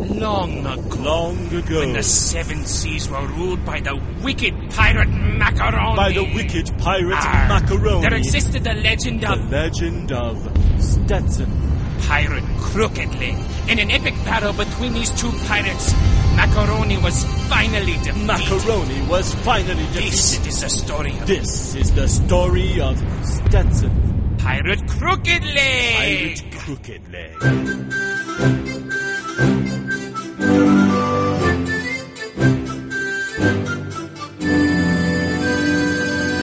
Long ago. Long ago. When the seven seas were ruled by the wicked pirate Macaroni. By the wicked pirate Macaroni. There existed the legend of... The legend of Stetson. Pirate Crooked Leg. In an epic battle between these two pirates, Macaroni was finally defeated. Macaroni was finally defeated. This is the story of... This is the story of Stetson. Pirate Crooked Leg. Pirate Crooked Leg.